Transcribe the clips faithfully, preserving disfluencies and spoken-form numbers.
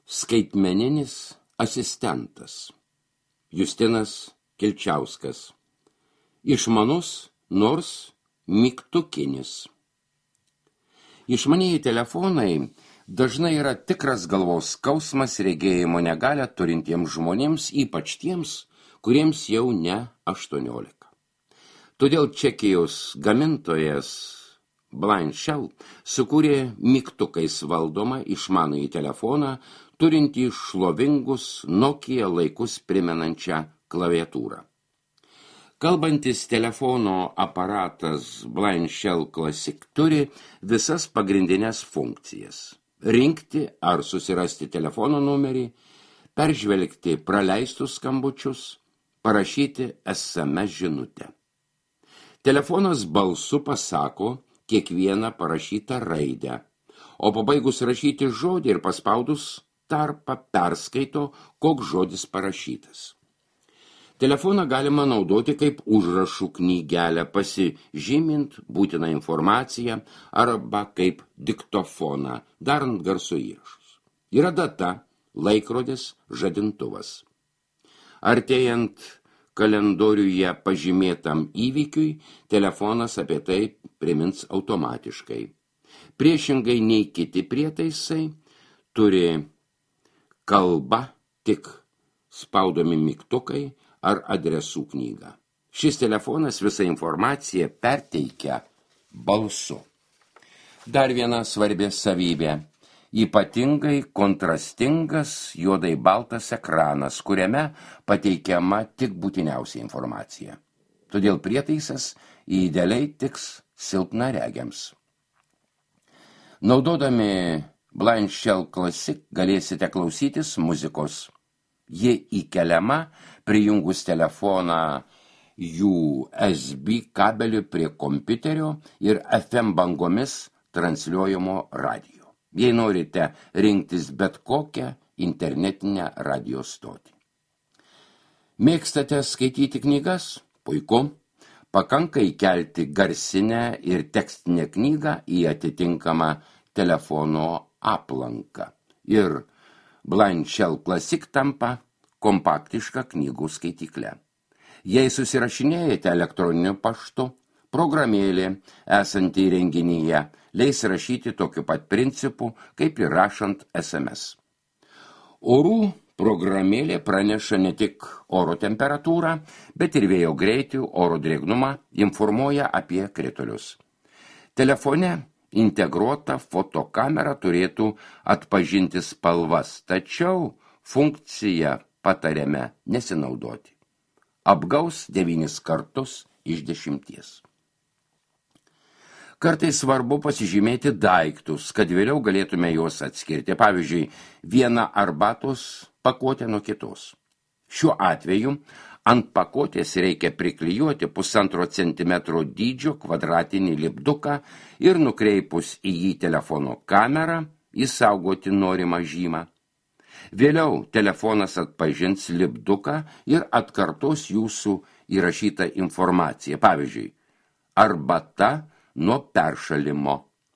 Skaitmeninis asistentas. Justinas Kilčiauskas. Išmanus, nors mygtukinis. Išmanieji telefonai dažnai yra tikras galvos skausmas regėjimo negalią turintiems žmonėms, ypač tiems, kuriems jau ne aštuoniolika. Todėl Čekijos gamintojas Blind Shell sukūrė mygtukais valdomą išmanųjį telefoną, turintį šlovingus Nokia laikus primenančią klaviatūrą. Kalbantis telefono aparatas Blind Shell Classic turi visas pagrindinės funkcijas: rinkti ar susirasti telefono numerį, peržvelgti praleistus skambučius, parašyti es em es žinutę. Telefonas balsu pasako kiekvieną parašytą raidę, o pabaigus rašyti žodį ir paspaudus tarpą perskaito, koks žodis parašytas. Telefoną galima naudoti kaip užrašų knygelę, pasižymint būtiną informaciją arba kaip diktofoną, darant garso įrašus. Yra data, laikrodis, žadintuvas. Artėjant kalendoriuje pažymėtam įvykiui, telefonas apie tai primins automatiškai. Priešingai nei kiti prietaisai, turi kalbą tik spaudomi mygtukai ar adresų knygą. Šis telefonas visą informaciją perteikia balsu. Dar viena svarbi savybė – ypatingai kontrastingas juodai baltas ekranas, kuriame pateikiama tik būtiniausia informacija. Todėl prietaisas idealiai tiks silpnaregiams. Naudodami Blind Shell Classic galėsite klausytis muzikos. Ji įkeliama prijungus telefoną U S B kabeliu prie kompiuterio ir F M bangomis transliuojamo radijo. Jei norite rinktis bet kokią internetinę radio stotį. Mėgstate skaityti knygas? Puiku. Pakanka įkelti garsinę ir tekstinę knygą į atitinkamą telefono aplanką. Ir Blind Shell Classic tampa kompaktiška knygų skaityklė. Jei susirašinėjate elektroniniu paštu, programėlė esanti įrenginyje leis rašyti tokiu pat principu, kaip ir rašant es em es. Orų programėlė praneša ne tik oro temperatūrą, bet ir vėjo greitį, oro drėgnumą, informuoja apie kritulius. Telefone integruota fotokamera turėtų atpažinti spalvas, tačiau funkciją patariame nesinaudoti. Apgaus devynis kartus iš dešimties. Kartais svarbu pasižymėti daiktus, kad vėliau galėtume juos atskirti. Pavyzdžiui, vieną arbatos pakuotę nuo kitos. Šiuo atveju ant pakotės reikia priklijuoti pusantro centimetro dydžio kvadratinį lipduką ir nukreipus į jį telefono kamerą įsaugoti norimą žymą. Vėliau telefonas atpažins lipduką ir atkartos jūsų įrašytą informaciją. Pavyzdžiui, arbata nuo peršalimo.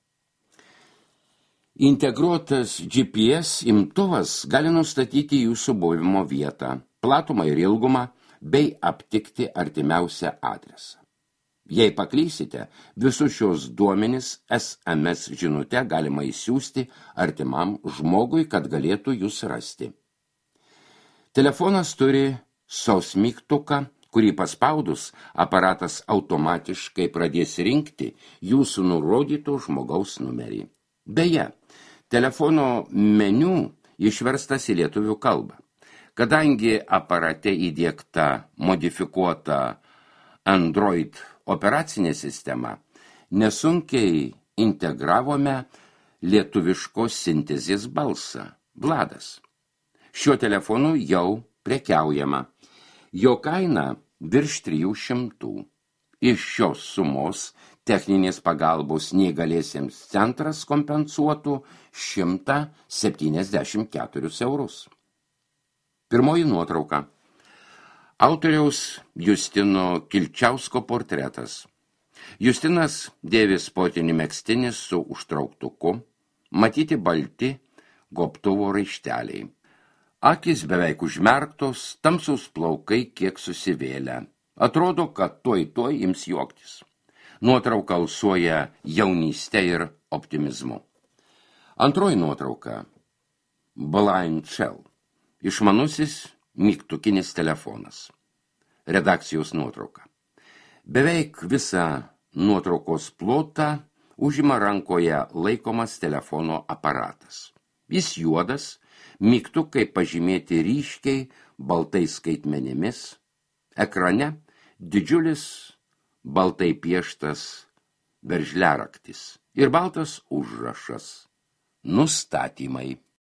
Integruotas G P S imtuvas gali nustatyti jūsų buvimo vietą, platumą ir ilgumą, bei aptikti artimiausią adresą. Jei paklysite, visus šios duomenis es em es žinute galima įsiųsti artimam žmogui, kad galėtų jūs rasti. Telefonas turi S O S mygtuką, kurį paspaudus aparatas automatiškai pradės rinkti jūsų nurodyto žmogaus numerį. Beje, telefono meniu išverstas į lietuvių kalbą. Kadangi aparate įdiegta modifikuota Android operacinė sistema, nesunkiai integravome lietuviškos sintezės balsą – Vladas. Šiuo telefonu jau prekiaujama. Jo kaina virš trijų šimtų. Iš šios sumos techninės pagalbos neįgaliesiems centras kompensuotų šimtą septyniasdešimt keturis eurus. Pirmoji nuotrauka. Autoriaus Justino Kilčiausko portretas. Justinas dėvi sportinį megztinį su užtrauktuku, matyti balti, gobtuvo raišteliai. Akis beveik užmerktos, tamsus plaukai kiek susivėlę. Atrodo, kad toj toj ims juoktis. Nuotrauka alsuoja jaunystė ir optimizmu. Antroji nuotrauka. Blind Shell. Išmanusis mygtukinis telefonas. Redakcijos nuotrauka. Beveik visą nuotraukos plotą užima rankoje laikomas telefono aparatas. Jis juodas, mygtukai pažymėti ryškiai, baltais skaitmenimis. Ekrane didžiulis baltai pieštas veržliaraktis ir baltas užrašas. Nustatymai.